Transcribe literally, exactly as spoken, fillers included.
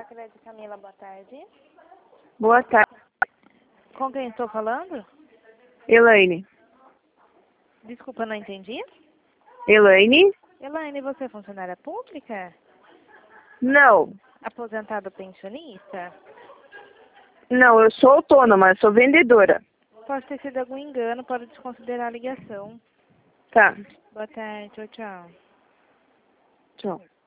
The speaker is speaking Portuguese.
Sicredi Camila, boa tarde. Boa tarde, Com quem estou falando? Elaine. Desculpa, não entendi. Elaine? Elaine, você é funcionária pública? Não. Aposentada pensionista? Não, eu sou autônoma, eu sou vendedora. Pode ter sido algum engano, pode desconsiderar a ligação. Tá. Boa tarde, tchau, tchau. Tchau.